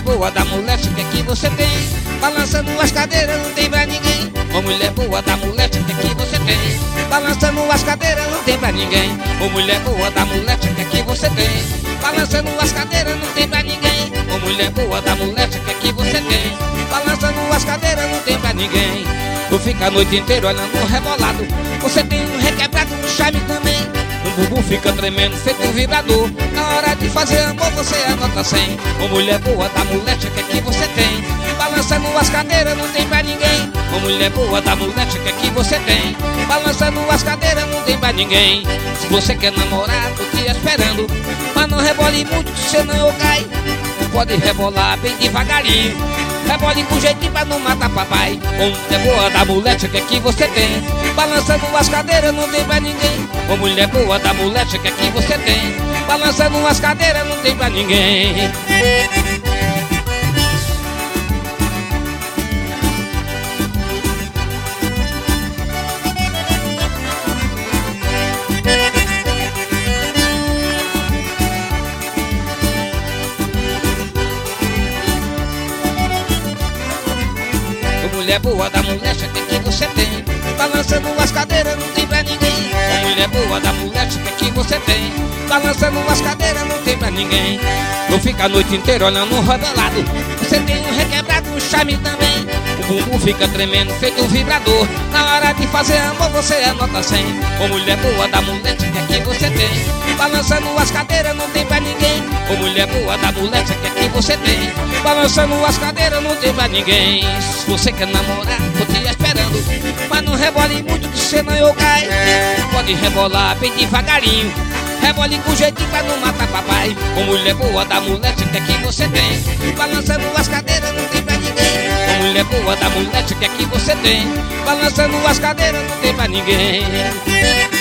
boa da moleste, o que é que você tem? Balançando as cadeiras, não tem pra ninguém. Ô mulher boa da moleste, o que é que você tem? Balançando as cadeiras, não tem pra ninguém. Ô mulher boa da moleste, o que é que você tem? Balançando as cadeiras, não tem pra ninguém. Ô mulher boa da moleste, o que é que você tem? Balançando as cadeiras, não tem pra ninguém. Tu fica a noite inteira olhando rebolado. Você tem um requebrado no charme também. O bumbum fica tremendo, feito um vibrador. Na hora de fazer amor você é nota 100. Ô mulher boa da moleste, o que é que você tem? Balançando as cadeiras, não tem pra ninguém. Ô mulher boa da moleste, o que é que você tem? Balançando as cadeiras, não tem pra ninguém. Se você quer namorar, tô te esperando. Mas não rebole muito, senão eu caio. Pode rebolar bem devagarinho. Rebole com jeitinho pra não matar papai. Ô mulher boa da moleste, o que é que você tem? Balançando as cadeiras, não tem pra ninguém. Ô mulher boa da moleste, o que é que você tem? Balançando as cadeiras, não tem pra ninguém. Mulher boa da moleste, o que é que você tem? Balançando as cadeiras, não tem pra ninguém. Ô mulher boa da moleste, o que é que você tem? Balançando as cadeiras, não tem pra ninguém. Eu fico a noite inteira olhando um rebolado. Você tem um requebrado, um charme também. O bumbum fica tremendo, feito um vibrador. Na hora de fazer amor você é nota 100. Ô mulher boa da moleste, o que é que você tem? Balançando as cadeiras, não tem pra ninguém. Ô mulher boa da moleste, o que é que você tem? Balançando as cadeiras, não tem pra ninguém. Se você quer namorar, tô te esperando. Mas não rebole muito, que senão eu caio. Pode rebolar bem devagarinho. Rebole com jeitinho pra não matar papai. Ô mulher boa da moleste, o que é que você tem? Balançando as cadeiras, não tem pra ninguém. Ô mulher boa da moleste, o que é que você tem? Balançando as cadeiras, não tem pra ninguém.